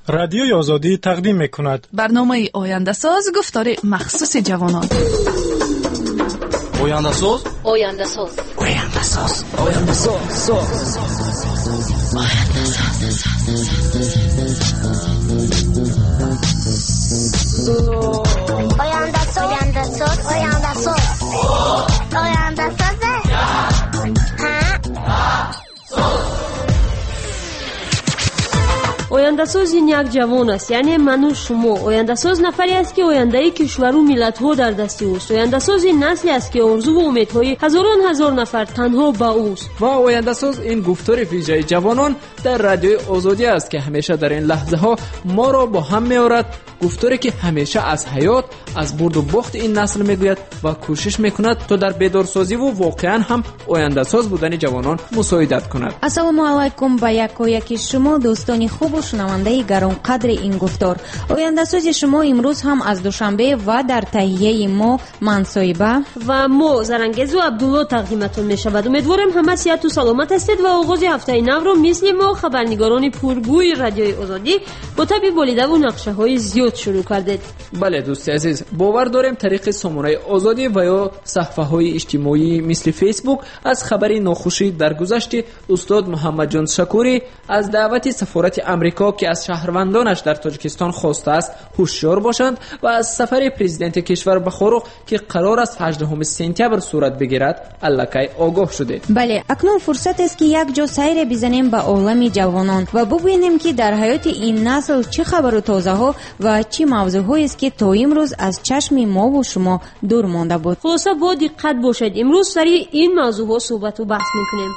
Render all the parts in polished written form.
رادیوی آزادی تقدیم می‌کند برنامه آینده ساز گفتار مخصوص جوانان. آینده ساز، آینده ساز، آینده ساز، آینده ساز، آینده ساز، آینده ساز، آینده ساز، آینده ساز. ояндасоз ин як ҷавон аст, яъне ману шумо. ояндасоз нафаре аст ки ояндаи кишвару миллатҳо дар дасти ӯст. ояндасоз ин насле аст ки орзуву умедҳои ҳазорон ҳазор нафар танҳо ба ӯст. ва ояндасоз ин гуфтори виҷаи ҷавонон дар радиои озодӣ аст ки ҳамеша дар ин лаҳзаҳо моро бо ҳам меорад. гуфторе ки ҳамеша аз ҳаёт, аз бурду бохти ин насл мегӯяд ва кӯшиш мекунад то дар бедорсозиву воқеан ҳам ояндасоз будани ҷавонон мусоидат кунад. ассалому алайкум ба якояки шумо дӯстони хубу шунавандаи гаронқадри ин гуфтор. ояндасози шумо имрӯз ҳам аз душанбе ва дар таҳияи мо ман соиба ва мо Зарангезу Абдулло тақдиматон мешавад. умедворам ҳама сиҳату саломат ҳастед ва оғози ҳафтаи навро мисли мо хабарнигорони пургӯи радиои озодӣ бо таби болидаву нақшаҳои зиёд шурӯъ кардед. бале дӯсти азиз, бовар дорем тариқи сомонаи озодӣ ва ё саҳфаҳои иҷтимоӣ мисли фейсбук аз хабари нохушӣ дар гузашти устод муҳаммадҷон шакурӣ аз даъвати сафорати амрико ки аз шаҳрвандонаш дар тоҷикистон хостааст ҳушёр бошанд ва аз сафари президенти кишвар ба Хорух ки қарор аст 18 сентябр сурат бигирад аллакай огоҳ шудед. бале, акнун фурсат аст ки як ҷо сайре бизанем ба олами ҷавонон ва бубинем ки дар ҳаёти ин насл чӣ хабару тозаҳо ва чӣ мавзӯъҳоест ки то имрӯз аз чашми мову шумо дур монда буд. хулоса бо диққат бошед. имрӯз сари ин мавзӯъҳо суҳбату баҳс мекунем.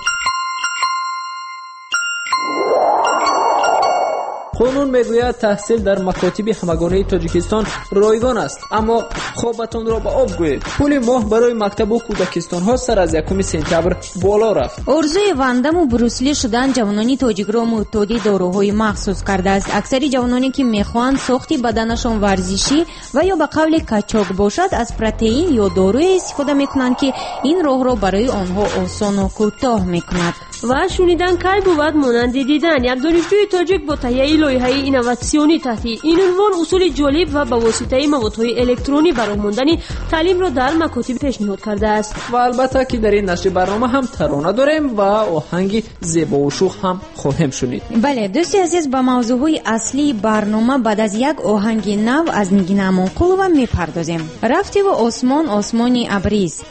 қонун мегӯяд таҳсил дар макотиби ҳамагонаи тоҷикистон ройгон аст, аммо хобатонро ба об гӯед. пули моҳ барои мактабу кӯдакистонҳо сар аз 1 сентябр боло рафт. орзуи вандаму буруслӣ шудан ҷавонони тоҷикро муътоди доруҳои махсус кардааст. аксари ҷавононе ки мехоҳанд сохти баданашон варзишӣ ва ё ба қавли качок бошад, аз протеин ё дорӯе истифода мекунанд ки ин роҳро барои онҳо осону кӯтоҳ мекунад. ва шунидан кай бувад монанди дидан. як донишҷӯи тоҷик бо таҳияи лоиҳаи инноватсионӣ таҳти ин унвон усули ҷолиб ва ба воситаи маводҳои электронӣ барои мондани таълимро дар макотиб пешниҳод кардааст. ва албатта ки дар ин нашри барнома ҳам тарона дорем ва оҳанги зебову шух ҳам хоҳем шунид. бале дӯсти азиз, ба мавзӯъҳои аслии барнома баъд аз як оҳанги нав аз Нигина Амонқулова мепардозем. рафтиву осмон осмони абрист.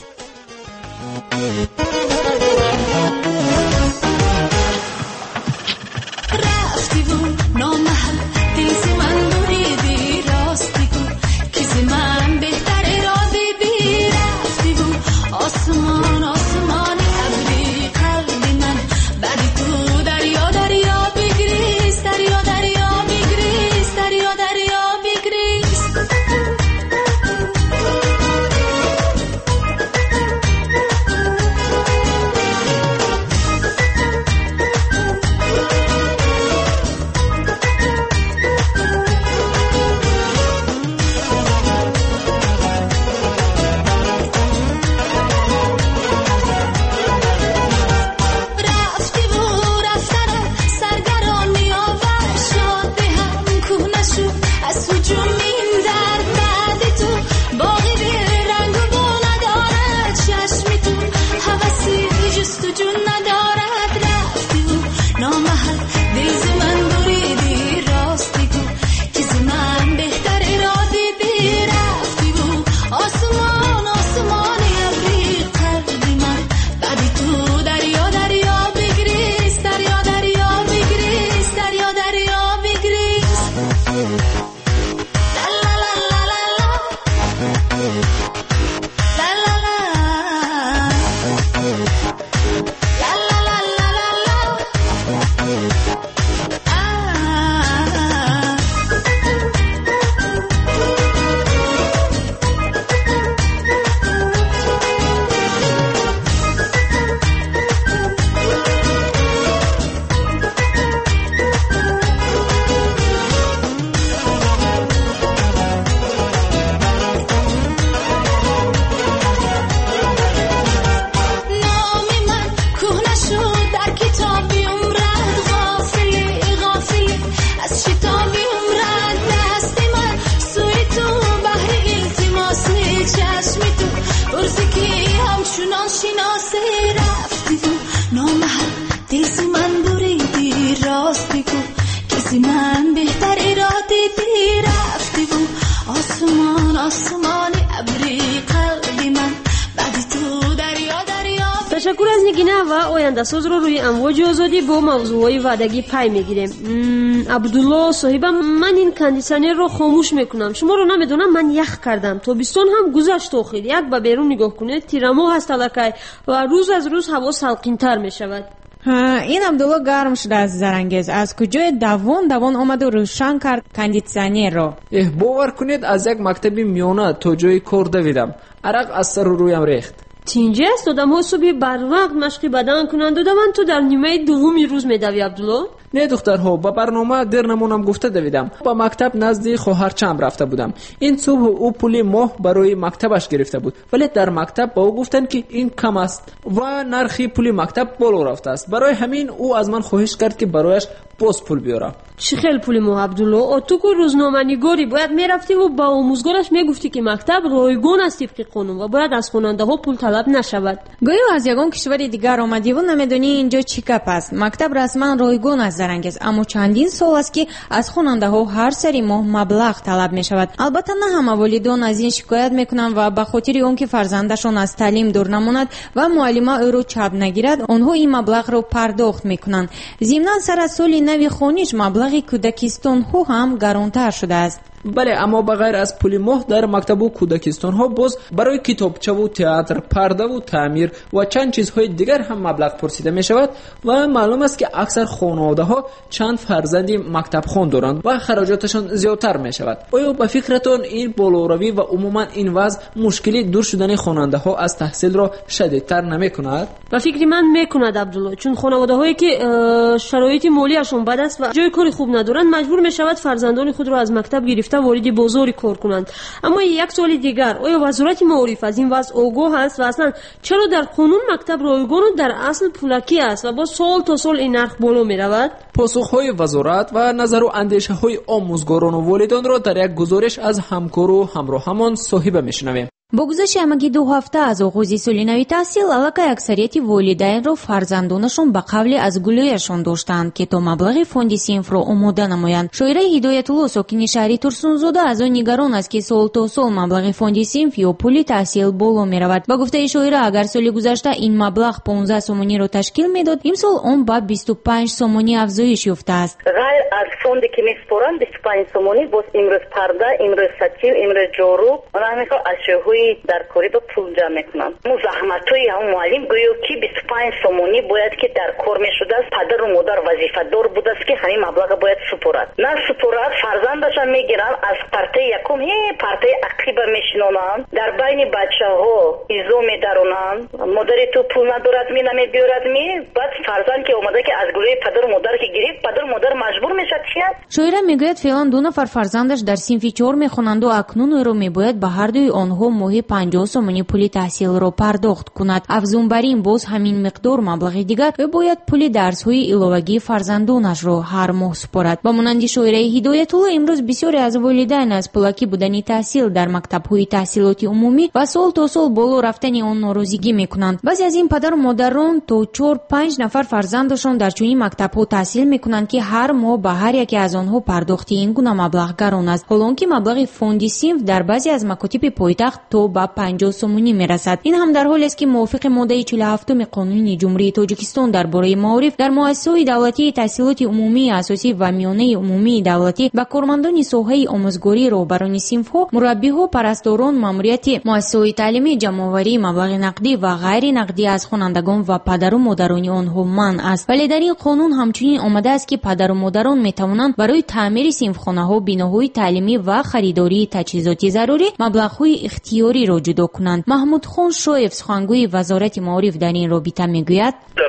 میمرد دست من سوی تو بحر التماس چشم تو برزی که همچنان شناسه رفتی تو نامحرم دیسی من بریدی راست بگو کسی من بهتر اراده دی رفتی تو آسمان آسمان ابری قلبی من بعدی تو دریا تشکر از نگینه و آینده ساز رو روی امواج آزادی با موضوعی وعدگی پی میگیریم. عبدالله صاحبم، من این کاندیسنر رو خاموش میکنم. شما رو نمیدونم من یخ کردم. تابستان هم گذشت آخر. یک به بیرون نگاه کنید تیرماه هست الکی و روز از روز هوا سلقین‌تر میشود. این عبدالله گرم شده از زرنگیز. از کجای دوان آمد و روشن کرد کاندیسنر رو؟ باور کنید از یک مکتب میانه تا جای کار دویدم. عرق از سر و رویم ریخت. اینجا است آدم ها صبح بر وقت مشق بدن کنند و دوان تو در نیمه دومی روز میدوی عبدالله؟ نه دخترها، با برنامه دیر نمونم گفته دویدم. با مکتب نزد خواهرچم رفته بودم. این صبح او پول ماه برای مکتبش گرفته بود، ولی در مکتب با او گفتن که این کم است و نرخی پول مکتب بالا رفته است. برای همین او از من خواهش کرد که برایش باز پول بیارم. چه خیلی پول ماه عبدالله؟ تو که روزنامه‌نگاری باید میرفتی و با آموزگارش میگفتی که مکتب رایگان است طبق قانون و باید از خواننده ها پول طلب نشود. گویا از یگان کشور دیگر آمدی و نمیدونی اینجا چی کپ است. مکتب رسما رایگان است زرنگیز، اما چندین سال است که از خواننده ها هر سری ماه مبلغ طلب می شود. البته نه همه والدان از این شکایت میکنند و به خاطر اون که فرزندشون از تعلیم دور نماند و معلم او رو چاپ نگیرد آنها این مبلغ رو پرداخت میکنند. ضمن سر از سال نوی خونیش مبلغ کودکستان ها هم گرانتر شده است. بله، اما بغیر از پول ماه در مکتب و کودکستان ها باز برای کتابچه و تئاتر، پرده و تعمیر و چند چیزهای دیگر هم مبلغ پرسیده می شود و معلوم است که اکثر خانواده ها چند فرزندی مکتب خوان دارند و خراجاتشان زیادتر می شود. آیا به فکرتون این بالاروی و عموما این وضع مشکلی دور شدن خواننده ها از تحصیل را شدیدتر نمی کند؟ به فکر من میکند عبدالله، چون خانواده هایی که شرایط مالیشون بد است و جای کاری خوب ندارند مجبور می شود فرزندان خود را از مکتب گرفته وارد بازار کار کنند. اما یک سوال دیگر، آیا وزارت معارف از این وضع آگاه است و اصلا چرا در قانون مکتب رایگان و در اصل پولکی است و با سال تا سال این نرخ بالا می رود؟ پاسخهای وزارت و نظر و اندیشه های آموزگاران و والدان را در یک گزارش از همکار و همراهمان صاحب میشنویم. با گذشت همگی 2 هفته از آغاز سال نوی تحصیل الکی اکثریت والدین را فرزندانشون به قبل از گلایشان داشتند که تا مبلغ فوند صنف را آماده نمایند. شاعره هدایت الله ساکن شهر ترسونزاده از آن نگران است که سال تا سال مبلغ فوند صنف یا پول تحصیل بالا می رود. با گفته شاعره اگر سال گذشته این مبلغ 15 سومانی را تشکیل میداد، امسال آن به 25 سومانی افزایش یافته است. غیر از فوندی که میسپارند 25 سومانی باز امروز پرده، امروز سطیل، امروز جارو، آنها میخواد اشیاء در کاری با پول جمع میکنن. مزاحمت‌های هم معلم گویا که 25 سومانی باید که در کار میشده است. پدر و مادر وظیفه دار بوده است که همین مبلغ باید سپارد. نه سپارد فرزندش هم میگیرن از پرته یکم پرته عقیب میشنونن، در بین بچه‌ها ایزو میدارونن. مادری تو پول ندارد می نمیبیارد می، بعد فرزند که اومده که از گلوی پدر و مادر که گرفت، پدر و مادر مجبور میشه چیه؟ شاعره میگوید فعلا 2 نفر فرزندش در صنف 4 میخوانند و اکنون رو میباید به هر دوی آنها ماهی 50 سومانی پول تحصیل را پرداخت کند. افزون بر این باز همین مقدار مبلغ دیگر باید پول درس های علاوگی فرزندانش را هر ماه سپارد. با مانند شاعره هدایت الله امروز بسیاری از والدین از پولکی بودن تحصیل در مکتب های تحصیلات عمومی و سال تا سال بالا رفتن آن ناراضگی میکنند. بعضی از این پدر و مادران تا 4-5 نفر فرزندشان در چنین مکتب ها تحصیل میکنند که هر ماه به هر یکی از آنها پرداخت این گونه مبلغ گران است، حالانکه مبلغ فوند صنف در بعضی از مکاتب پایتخت تا با 50 سومانی میرسد. این هم در حالی است که موافق ماده 47 قانون جمهوری تاجیکستان درباره معارف در مؤسسات دولتی تحصیلات عمومی اساسی و میانه عمومی دولتی و کارمندان ساحه آموزگاری، رهبران صنف‌ها، مربی‌ها، پرستاران، ماموریت مؤسسات تعلیمی، جمع‌آوری مبلغ نقدی و غیر نقدی از خوانندگان و پدر و مادران آنها منع است. ولی در این قانون همچنین آمده است که پدر و مادران میتوانند برای تعمیر صنفخانه‌ها، بناهای تعلیمی و خریداری تجهیزات ضروری مبلغ‌های اختیاری را جدا کنند. محمود خان شایف سخنگوی وزارت معارف در این رابطه میگوید در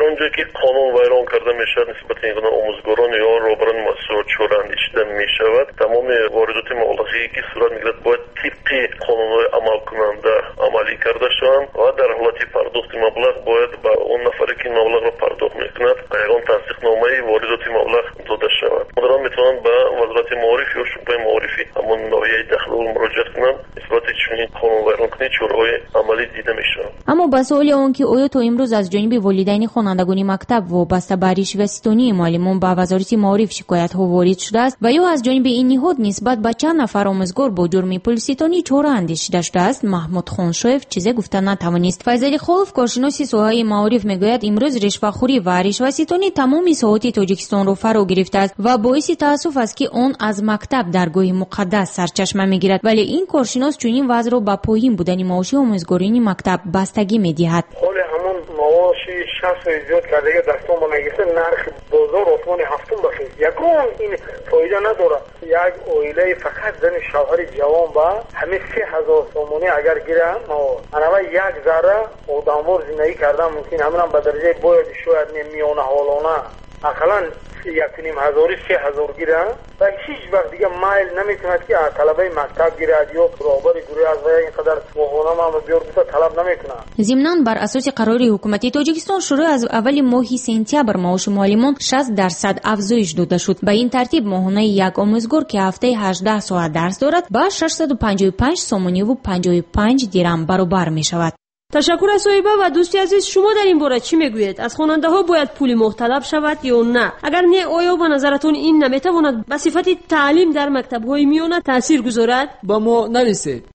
اونجا که قانون ویران کرده میشه نسبت این آموزگاران یا رهبران مؤسسات چاره اندیشیده میشود. تمام واردات مبلغی که صورت میگیرد باید طبق قانون‌های عمل کننده عملی کرده شوند و در حالت پرداخت مبلغ باید به اون نفری که مبلغ را پرداخت میکند یگان تصدیقنامه واردات مبلغ داده شود. مدیران میتوانند به وزارت معارف یا شعبه معارفی همون ناحیه داخل مراجعه کنند نسبت چنین قانون ویران کنی چاره‌های عملی دیده میشه. اما با سوال اون که آیا تا امروز از جانب والدین خوانندگان مکتب وابسته به رشوه ستانی معلمان به وزارت معارف شکایت ها وارد شده است و یا از جانب این نهاد نسبت به چند نفر آموزگار با جرم پول ستانی چاره اندیشیده شده است؟ محمود خانشویف چیزی گفته نتوانست. فیض خلف کارشناس ساحه معارف میگوید امروز رشوه‌خوری و رشوه ستانی تمام ساحات تاجیکستان را فرا گرفته است و باعث تأسف است که آن از مکتب درگاه مقدس سرچشمه میگیرد. ولی این کارشناس چنین وضع را به پایین بودن معاش آموزگاران مکتب بستگی میدهد. حال همون معاشی 60 زیاد کرده دستان با نگیسته نرخ بازار آسمان هفتم بخیر یکون این فایده نداره. یک اویله فقط زن شوهر جوان با همه 3000 سومونی اگر گیرن انما یک ذره آدموار زندگی کردن ممکن همون به درجه باید شاید نمیونه حالانه اقلا 1,500 گیرن و هیچ وقت دیگه مایل نمیتوند که طلبه مکتب گیرد یا رهبر گروه از اینقدر ماهانه ما بیار بوده طلب نمیکنه. ضمناً بر اساس قرار حکومت تاجیکستان شروع از اول ماه سپتامبر معاش معلمان 60% افزایش داده شد. به این ترتیب ماهانه یک آموزگار که هفته 18 ساعت درس دارد با 655 سومونی و 55 درم برابر می شود. تشکر از صاحبه و دوستی عزیز. شما در این باره چی میگویید؟ از خواننده ها باید پول مختلف شود یا نه؟ اگر نه آیا به نظرتون این نمیتواند به صفت تعلیم در مکتب های میانه تاثیر گذارد؟ با ما نرسید.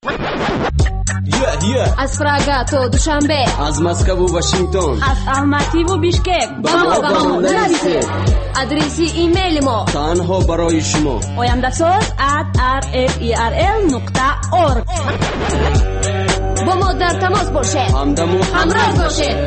از پراگا تا دوشنبه، از مسکو و واشنگتن، از الماتی و بیشکک با ما نرسید. آدرس ایمیل ما تنها برای شما oyamdasoz@rferl.org. با ما در تماس باشه، همراه باشه.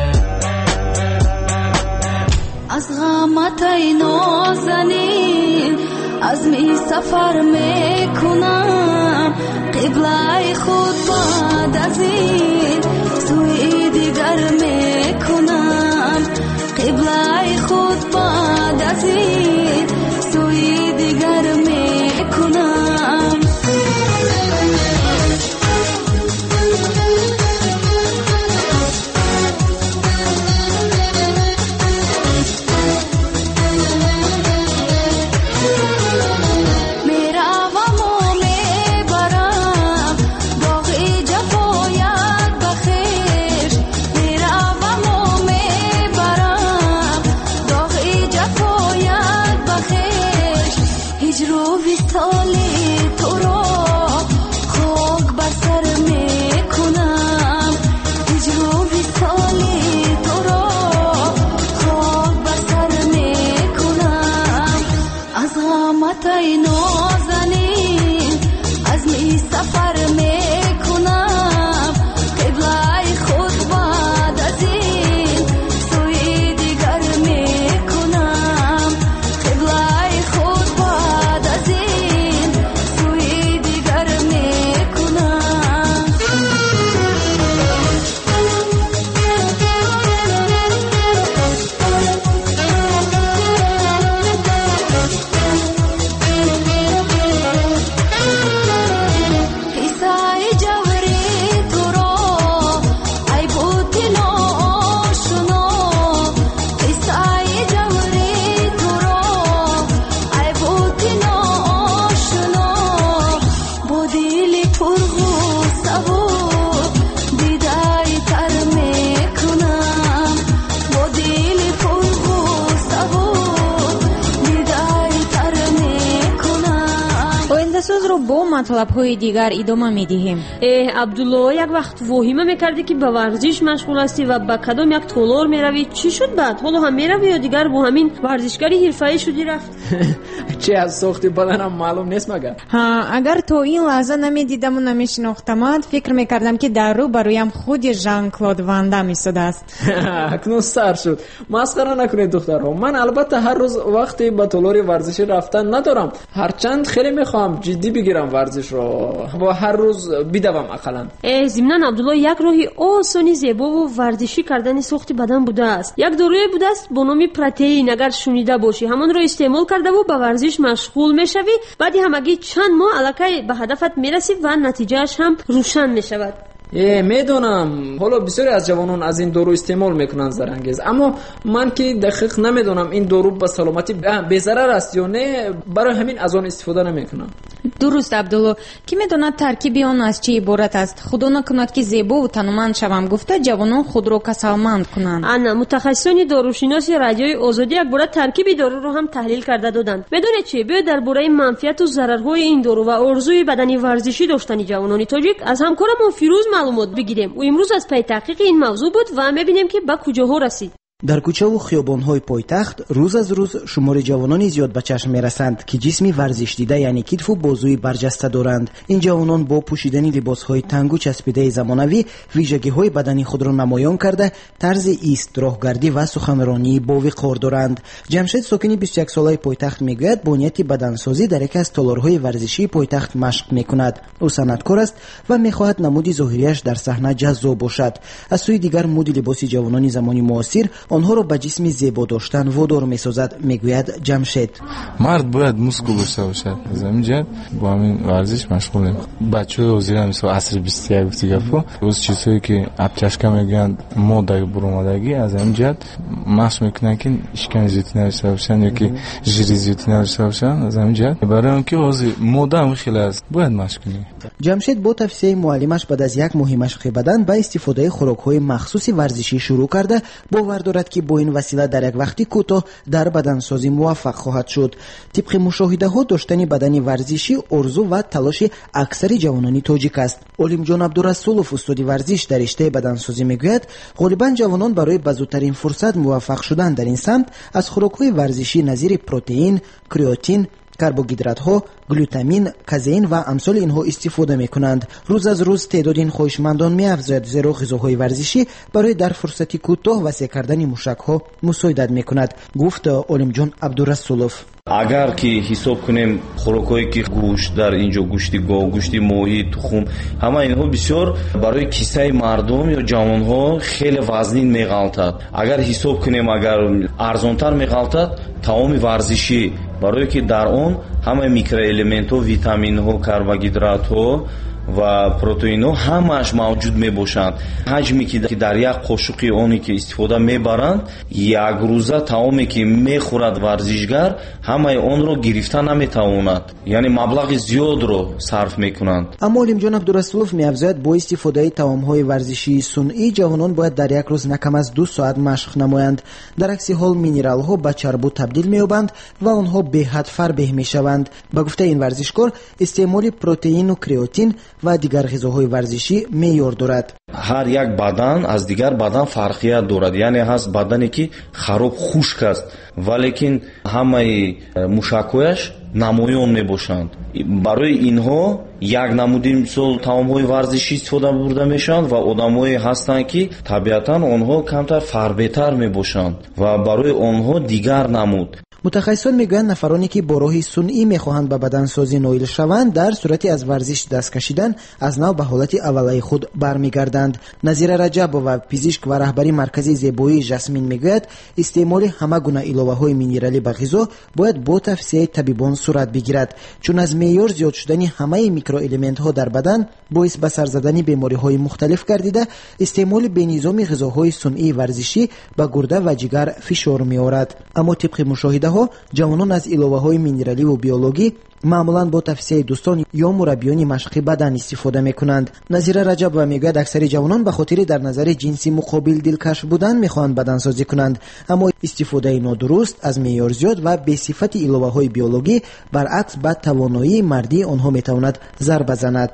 از غمتای نازنین از می سفر میکنم قبله خود بعد از این سوی دیگر میکنم قبله خود بعد از این سوی دیگر میکنم. با مطلب‌های دیگر ادامه می‌دهیم. عبدالله یک وقت واهمه می‌کردی که به ورزش مشغول هستی و به کدام یک تالار می‌روی؟ چی شد بعد؟ حالا هم می‌روی یا دیگر با همین ورزشکاری حرفه‌ای شدی رفت؟ چه از ساخت بدنم معلوم نیست مگر. اگر تو این لحظه نمی‌دیدم و نمی‌شناختمت فکر می‌کردم که در رو برایم خود ژان کلود وان دام ایستاده است. اکنون سر شد. مسخره نکنید دخترها. من البته هر روز وقتی به تالار ورزشی رفتن ندارم. هرچند خیلی می‌خوام جدی بگیرم ورزش رو و هر روز بدوم اقلا. ضمن عبدالله یک راهی آسانی زیبا و ورزشی کردن ساخت بدن بوده است. یک داروی بوده است با نام پروتئین. اگر شنیده باشی همان را استعمال کرده و به ورزش مشغول میشوی، بعدی همگی چند ماه الکی به هدفت میرسی و نتیجهش هم روشن میشود. میدونم حالا بسیاری از جوانان از این دارو استعمال میکنن زرانگیز، اما من که دقیق نمیدونم این دارو به سلامتی بی‌ضرر است یا نه، برای همین از آن استفاده نمیکنم. درست عبدالله. کی میداند ترکیب آن از چی عبارت است؟ خدا نکند که زیبا و تنومند شوم گفته جوانان خود را کسلمند کنند. انا متخصصان داروشناسی رادیوی آزادی یک بار ترکیب دارو رو هم تحلیل کرده دادند. میدونید چی؟ بیا درباره منفعت و ضررهای این دارو و آرزوی بدنی ورزشی داشتن جوانان تاجیک از همکارمون فیروز معلومات بگیریم. او امروز از پی تحقیق این موضوع بود و میبینیم که به کجاها رسید. در کوچه و خیابان‌های پایتخت روز از روز شمار جوانانی زیاد به چشم می‌رسند که جسمی ورزش دیده یعنی کتف و بازوی برجسته دارند. این جوانان با پوشیدن لباس‌های تنگ و چسبیده زمانوی ویژگی‌های بدنی خود را نمایان کرده طرز ایست، راهگردی و سخنرانی با وقار دارند. جمشید ساکن 21 ساله پایتخت میگوید با نیت بدنسازی در یک از تالارهای ورزشی پایتخت مشق می‌کند. او صنعتکار است و می‌خواهد نمود ظاهریش در صحنه جذاب باشد. از سوی دیگر مد لباس جوانان زمانی معاصر آنها را به جسم زیبا داشتن وادار می‌سازد. میگوید جمشید مرد باید موسکول داشته باشد. از همین جهت با همین ورزش مشغولیم. بچه‌ها حاضرن مثل عصر 21 گفتگو روز چیزایی که ابچشکا میگن مودای برآمدگی از همین جهت مشق میکنن که اشکان زیادی نداشته باشن یا که ژیری زیادی نداشته باشن. از همین جهت برای اینکه حاضر موده هم خیلی است باید مشق کنیم. جمشید با توصیه معلمش بعد از یک ماه مشق بدن با استفاده خوراک‌های مخصوص ورزشی شروع کرده باور دارد که با این وسیله در یک وقتی کوتاه در بدنسازی موفق خواهد شد. طبق مشاهده‌ها داشتن بدنی ورزشی آرزو و تلاش اکثر جوانان تاجیک است. علیم جان عبدالرسولوف استاد ورزش در رشته بدنسازی میگوید غالبا جوانان برای بزودترین فرصت موفق شدن در این سمت از خوراک‌های ورزشی نظیر پروتئین، کریاتین، کربوهیدرات‌ها، گلوتامین، کازئین و امثال اینها استفاده می‌کنند. روز از روز تعداد این خواهشمندان می‌افزاید زیرا غذاهای ورزشی برای در فرصتی کوتاه وسیع کردن موشک‌ها مساعدت می‌کند. گفت علیم جان عبدالرسولوف. اگر که حساب کنیم خوراکایی که گوشت در اینجا گوشتی گاو، گوشتی ماهی، تخم، همه اینها بسیار برای کیسه مردم یا جوانها خیلی وزنین میغلطد. اگر حساب کنیم اگر ارزانتر میغلطد تمام ورزشی برای که در آن همه میکروالمنت ها، ویتامین ها، کربوهیدرات ها و پروتئین ها همش موجود می باشند. حجمی که در یک قاشق آنی که استفاده میبرند یک روزه تمامی که میخورد ورزشگر همه آن را گرفته نمیتواند، یعنی مبلغ زیاد رو صرف میکنند. اما علیم جان عبدالرسولوف میافزاید با استفاده توام‌های ورزشی صنعی جوانان باید در یک روز نکم از 2 ساعت مشق نمایند. در عکس حال مینرال ها به چربو تبدیل مییابند و آنها به حد فربه میشوند. به گفته این ورزشکار استعمال پروتئین و کریاتین و دیگر غذاهای ورزشی معیار دارد. هر یک بدن از دیگر بدن فرقیت دارد، یعنی هست بدنی که خراب خشک است ولیکن همه موشک‌هایش نمایان میباشند. برای اینها یک نمودی مثل طعام‌های ورزشی استفاده برده میشند و آدم‌هایی هستند که طبیعتاً آنها کمتر فربه‌تر میباشند و برای آنها دیگر نمود. متخصصان میگویند نفرانی که با راه صنعی میخواهند به بدنسازی نائل شوند در صورتی از ورزش دست کشیدن از نو به حالت اولیه خود برمیگردند. نظیر رجب و پزشک و رهبری مرکز زیبایی جسمین میگوید استعمال همه گونه الوه‌های مینرالی به غذا باید با توصیه طبیبان صورت بگیرد، چون از معیار زیاد شدن همه میکروالمنت‌ها در بدن باعث به سر زدن بیماری‌های مختلف گردیده استعمال بینظام غذاهای صنعی ورزشی به گرده و جگر فشار می‌آورد. اما طبق مشاهده جوانان از الوه‌های مینرالی و بیولوژی معمولاً با توصیه دوستان یا مربیان مشق بدن استفاده می‌کنند. نظیر رجب و میگوید اکثر جوانان به خاطر در نظر جنسی مقابل دلکش بودن می‌خواهند بدنسازی کنند، اما استفاده نادرست از معیار زیاد و به صفت الوه‌های بیولوژی برعکس به توانایی مردی آنها می‌تواند ضربه بزند.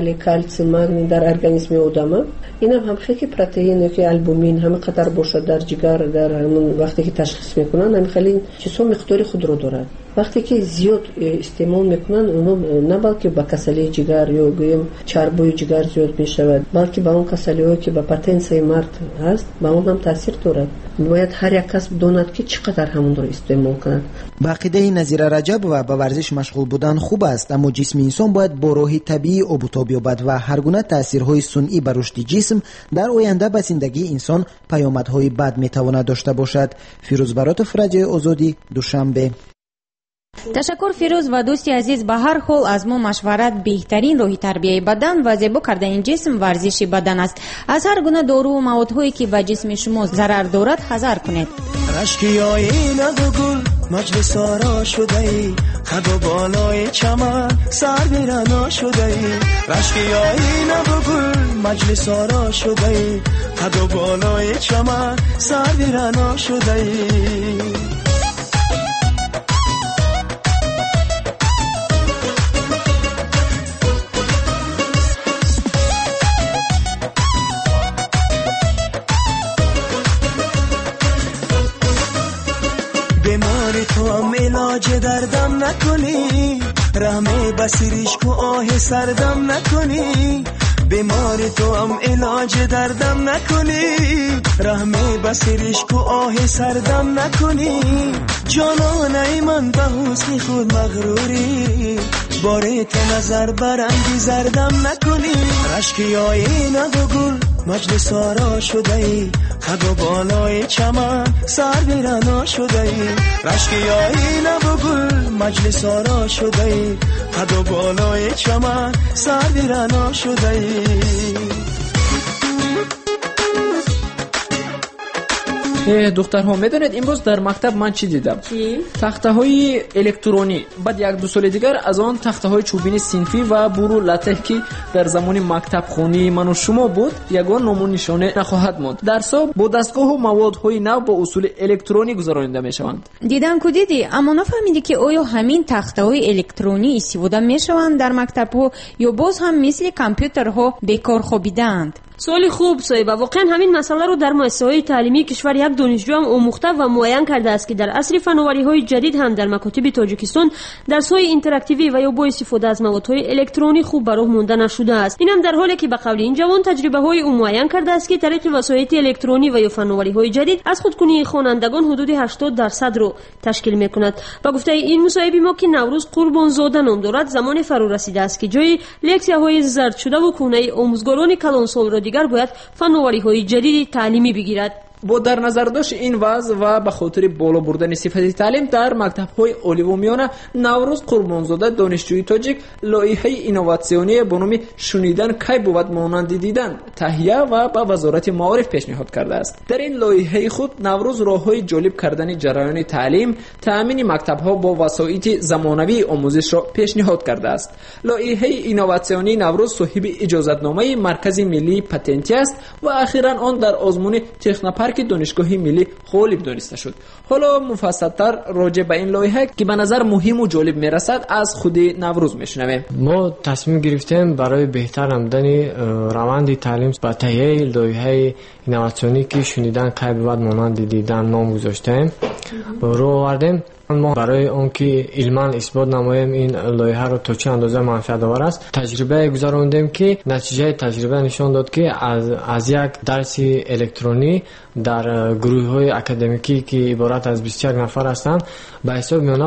کلسیم مگنی در ارگانیسم آدم این هم خیلی پروتئین که البومین هم قطر باشه در جگر در همون وقتی که تشخیص میکنن هم خیلی چیزها مقدار خود رو دارد. وقتی که زیاد استعمال میکنن اونو نه بلکه به کسلی جگر یا گویم چربوی جگر زیاد میشود، بلکه به اون کسلی هایی که به پتانسیل مرد هست به اون هم تاثیر دارد. باید هر یک کس بداند که چقدر همون رو استعمال کند. با عقیده نظیره رجب و به ورزش مشغول بودن خوب است، اما جسم انسان باید با راه طبیعی آب یابد و هر گونه تاثیرهای صنعی بر رشد جسم در آینده به زندگی انسان پیامدهای بد میتواند داشته باشد. فیروز براتوف، رادیو آزادی، دوشنبه. تشکر فیروز و دوستی عزیز. به هر حال از ما مشورت بهترین راهی تربیت بدن و زیبا کردن جسم ورزش بدن است. از هر گونه دارو و موادهایی که به جسم شما ضرر دارد حذر کنید. رشکیای نگو گل مجلس آرا شده ای، خد و بالای چمن سر بیرنا شده ای. رشکیای نگو گل مجلس آرا شده ای، خد و بالای چمن سر بیرنا شده ای. بیماری تو هم علاج دردم نکنی، رحمه بسیریش کو آه سردم نکنی. بیماری تو هم علاج دردم نکنی، رحمه بسیریش کو آه سردم نکنی. جانانه من به حسن خود مغروری، باره تو نظر برنگی زردم نکنی. رشکیای نگو گل مجلس آرا شده ای، خد و بالای چمن سر بیرنا شده ای. رشکیای نگو گل مجلس آرا شده ای، خد و بالای چمن سر بیرنا شده ای. دخترها میدونید امروز در مکتب من چی دیدم؟ تخته های الکترونی. بعد یک دو سال دیگر از آن تخته های چوبین صنفی و برو لطه که در زمان مکتب خونی من و شما بود یگان نمون نشانه نخواهد ماند. درس‌ها با دستگاه و موادهای نو با اصول الکترونی گذرانیده میشوند. دیدم که دیدی، اما نفهمیدی که آیا همین تخته های الکترونی استفاده میشوند در مکتب ها یا باز هم مثل کامپیوترها بیکار خوابیدند؟ سوال خوب صاحبه. واقعا همین مسئله رو در مؤسسه‌های تعلیمی کشور یک دانشجو هم آموخته و معین کرده است که در عصر فناوری‌های جدید هم در مکاتب تاجیکستان درس‌های اینتراکتیوی و یا با استفاده از موادهای الکترونی خوب برای مانده نشده است. این هم در حالی که به قول این جوان تجربه‌های او معین کرده است که طریق وسایل الکترونی و یا فناوری‌های جدید از خودکنی خوانندگان حدود 80% رو تشکیل می‌کند. با گفته این مصاحبه ما که نوروز قربانزاده نام دارد، زمان فرا رسیده است که جای لکسیاهای زرد شده و کهنه آموزگاران کلانسال را دیگر باید فناوری‌های جدید تعلیمی بگیرد. با در نظر داشت این وضع و به خاطر بالا بردن صفت تعلیم در مکتب‌های عالی و میانه، نوروز قربانزاده دانشجوی تاجیک لایحه اینوواسیونی به نام شنیدن کی بود مانند دیدن تهیه و به وزارت معارف پیشنهاد کرده است. در این لایحه خود نوروز راه‌های جالب کردن جریان تعلیم، تامین مکتب‌ها با وسایل زمانوی آموزش را پیشنهاد کرده است. لایحه اینوواسیونی نوروز صاحب اجازتنامه مرکز ملی پتنتی است و اخیراً آن در آزمون تکنوپارک که دانشگاه ملی غالب دانسته شد. حالا مفصل‌تر راجع به این لایحه که به نظر مهم و جالب میرسد از خود نوروز میشنویم. ما تصمیم گرفتیم برای بهتر نمودن روند تعلیم با تهیه لایحه اینوواسیونی که شنیدن کی بود مانند دیدن نام گذاشتیم رو آوردیم. ما برای اون که علما اثبات نماییم این لایحه رو تا چه اندازه منفعت آور است تجربه گذراندیم که نتیجه تجربه نشان داد که از یک درس الکترونی در گروه‌های اکادمیکی که عبارت از 21 نفر هستند به حساب میانه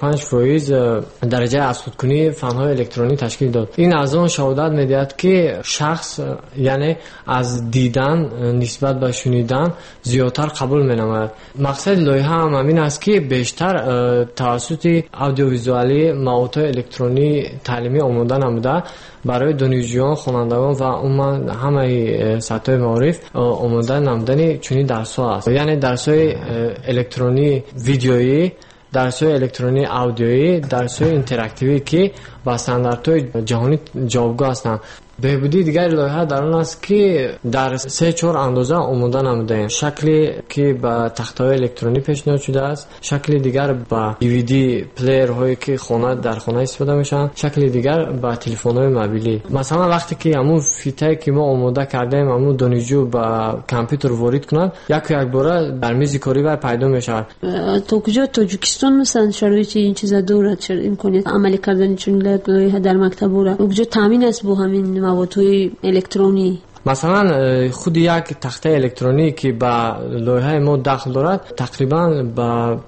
55% درجه از خودکنی فن‌های الکترونی تشکیل داد. این از آن شهادت می‌دهد که شخص یعنی از دیدن نسبت به شنیدن زیادتر قبول می‌نماید. مقصد لایحه هم همین است که بیشتر توسط اودیوویزوالی مواد الکترونی تعلیمی آموده نموده برای دانشجویان، خوانندگان و عموما همه سطح معارف آموده نمودن چنین درس‌ها است. یعنی درس‌های الکترونی ویدیویی، درس‌های الکترونی آدیویی، درس‌های اینتراکتیوی که با استانداردهای جهانی جوابگو هستند. بهبودی دیگر لایحه در آن است که در 3-4 اندازه آماده نموده. شکلی که با تخته‌های الکترونی پیشنهاد شده است، شکل دیگر با DVD پلیر هایی که در خانه استفاده میشن، شکل دیگر با تلفن‌های موبیلی. مثلا وقتی که همون فیته که ما آماده کردیم همون دانشجو با کامپیوتر وارد کنند، یک باره در میز کاری و پیدا میشه. تا کجا تاجیکستان مثلا شرایط این چیزا دارد، امکانیت عملی کردن چون لایحه در مکتب را کجا تامین است با همین موادهای الکترونی؟ مثلا خود یک تخته الکترونی که با لایحه ما داخل دارد تقریبا با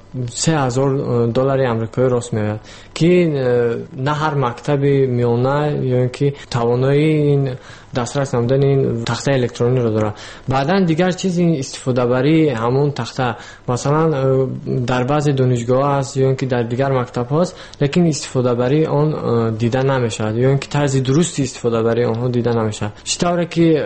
$3,000 آمریکایی راست میاد که نه هر مکتبی میونه یا اینکه توانایی این دسترس نمودن این تخته الکترونی رو داره. بعدن دیگر چیزی استفاده بری همون تخته مثلا در بعضی دانشگاه هست یا اینکه در دیگر مکتب هست لیکن استفاده بری آن دیده نمیشه یا اینکه طرز درستی استفاده بری آنها دیده نمیشه. چطوره که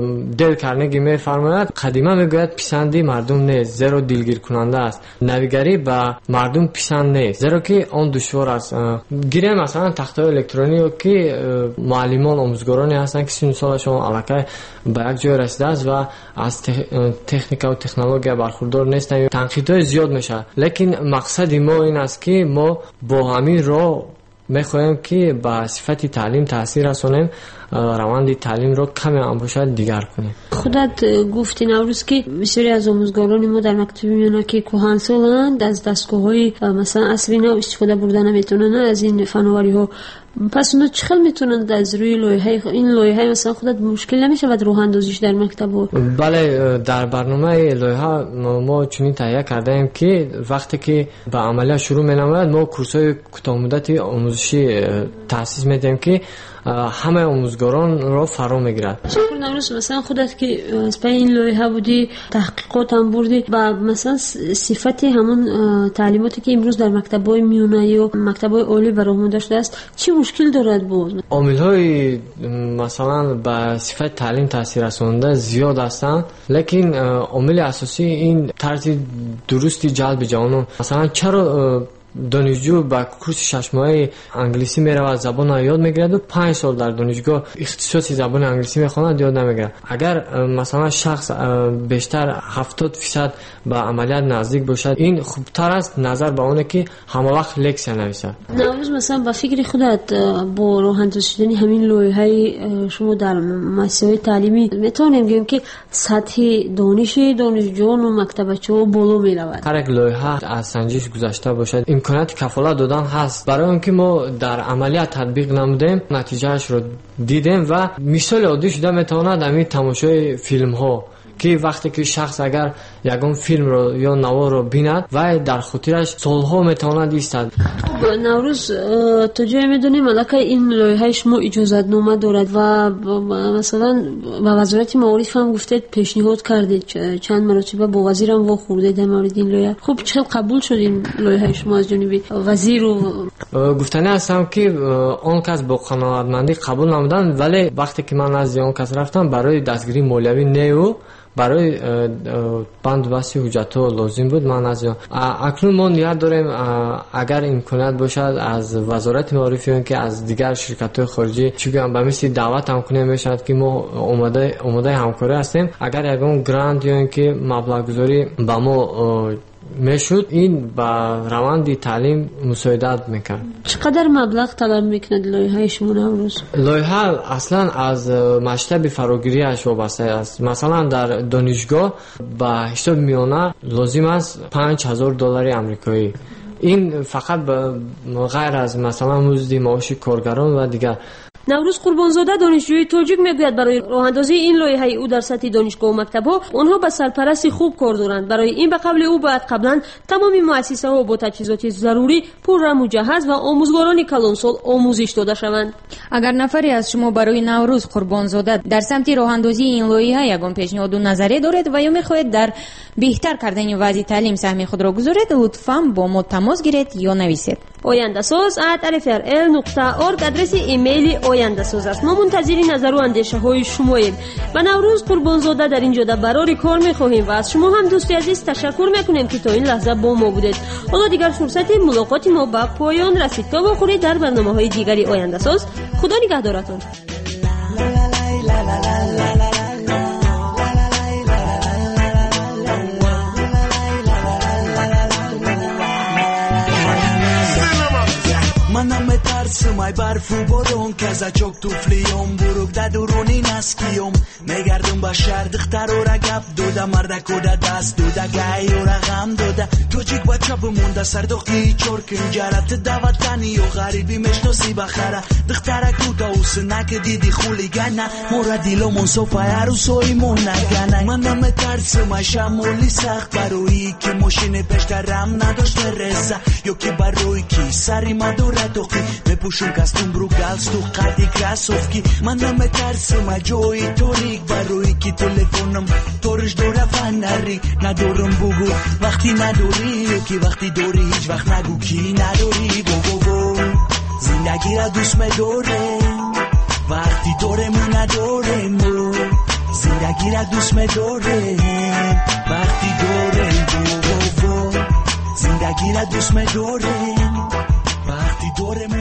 دل کارنگی میفرماید قدیما میگوید پسندی مردم نیست زیرا دلگیر کننده است، نویگری با مردم پسند نیست زیرا که آن دشوار است. گیره مثلا تخته الکترونی که معلمان آموزگارانی هستن که سالشون علاقه به یک جای رسیده است و از تکنیک و تکنولوژی برخوردار نیستن، تنقیدهای زیاد میشه. لیکن مقصد ما این است که ما با همین راه میخواهیم که با صفت تعلیم تاثیر رسانیم، روند تعلیم رو کمی هم باشد دیگر کنیم. خودت گفتی نوروز که بسیاری از آموزگاران ما در مکتب میونه که کهنسالند، از دستگاه‌های مثلا عصری نو استفاده بردن نمیتونن از این فناوری ها. پس اونا چخل میتونن از روی لایحه این لایحه مثلا خودت مشکل نمیشه و راه اندازیش در مکتب ها؟ بله، در برنامه لایحه ما چنین تهیه کرده ایم که وقتی که به عملیات شروع می‌نماید ما کورس‌های کوتاه مدتی آموزشی تأسیس میدیم که همه آموزگاران را فرا میگیرد. شکر نوروز مثلا خودت که از پی این لایحه بودی تحقیقات هم بردی و مثلا صفت همون تعلیماتی که امروز در مکتب‌های میونه یا مکتب‌های عالی برآورده شده است چی مشکل دارد بود؟ عامل‌های مثلا به صفت تعلیم تاثیر رساننده زیاد هستند لیکن عامل اساسی این طرز درستی جلب جوانان. مثلا چرا دانشجو با کورس 6 ماهه انگلیسی میره و زبان یاد میگیره و 5 سال در دانشگاه اختصاصی زبان انگلیسی میخونه یاد نمیگیره. اگر مثلا شخص بیشتر 70% به عملیات نزدیک باشد این خوبتر است نظر به اونه که همه وقت لکسیا نویسه. نوروز مثلا با فکر خودت با راه اندازی شدن همین لایحه شما در مسائل تعلیمی میتونیم بگیم که سطح دانش دانشجویان و مکتبچه‌ها بالا میرود؟ هر یک لایحه از سنجش گذشته باشد امکانات کفالت دادن هست برای اینکه ما در عملیات تطبیق نمودیم نتیجهش رو دیدیم و مثال عادی شده میتواند همین تماشای فیلم ها که وقتی که شخص اگر یگان فیلم رو یا نوار رو بیند و در خاطرش سالها میتواند ایستد. نوروز تا جایی میدونیم علاقه این لایحه شما اجازت نامه دارد و مثلا با وزارت معارف هم گفتید پیشنهاد کردید چند مرتبه با وزیرم واخورده در مورد این لایحه. خب چقدر قبول شد این لایحه شما از جانب وزیر؟ و گفتنی هستم که آن کس با قناعتمندی قبول نمودن ولی وقتی که من از آن کس رفتم برای دستگیری مالیوی نیو برای بندوبستی حجت‌ها لازم بود من از اکنون ما نیت داریم اگر امکانات باشد از وزارت معارف که از دیگر شرکت‌های خارجی چون به مثل دعوت هم کنیم میشد که ما آماده همکاری هستیم اگر یگان گرانت یا اینکه مبلغ گذاری به ما میشد این با روند تعلیم مساعدت میکرد. چقدر مبلغ طلب میکند لایحه شما امروز؟ لایحه اصلا از مشتب فراگیریش وابسته است. مثلا در دانشگاه با حساب میانه لازم است $5,000 آمریکایی. این فقط غیر از مثلا مزد معاش کارگران و دیگر. نوروز قربانزاده دانشجوی تاجیک میگوید برای راه اندازی این لایحه او در سطح دانشگاه و مکتب‌ها آنها به سرپرستی خوب کار دارند. برای این به قول او باید قبلا تمام مؤسسه‌ها با تجهیزات ضروری پر مجهز و آموزگاران کلانسال آموزش داده شوند. اگر نفری از شما برای نوروز قربانزاده در سمت راه اندازی این لایحه یگان پیشنهاد و نظری دارید و یا می‌خواهید در بهتر کردن وضع تعلیم سهم خود را گذارید لطفاً با ما تماس گیرید یا نویسید. oyandasoz@rfrl.org آدرس ایمیل oyandasоz است. ما منتظر نظر و اندیشه های شماییم. و نوروز قربانزاده در اینجا در برای کار می‌خواهیم و از شما هم دوستی عزیز تشکر می‌کنیم که تا این لحظه با ما بودید. حالا دیگر فرصت ملاقات ما به پایان رسید. تا بخورید در برنامه‌های دیگری آینده‌ساز. خدا نگهدارتون. منم میترسم ای برف و بارون که از چوک توفلیم بروک ده درونی نسکیم میگردم با شهر دختر و رگب دوده مردک و ده دست دوده گای و رقم دوده تو چیک بچه بمونده سردختی چرکن جرت دوتنی و غریبی مشناسی بخره دخترک رو تا حسنک دیدی خولی گنه مورا دیلمون صفحه عروسایمون نگنه منم میترسم ای شمولی سخت برویی که ماشین پشترم نداشته رزه یا که بروی کی سری مدوره توقی میپوشم کستوم برو گلز تو قدی کراسوفکی منم میترسم جایی توریک بروی کی تلفنم تورش دوره فنری ندارم بگو وقتی نداری یا که وقتی داری هیچ وقت نگو کی نداری گو زندگی را دوست میداره وقتی دورمون ندارم زندگی را دوست میداره وقتی دورم گو زندگی را دوست میداره وقتی دورمون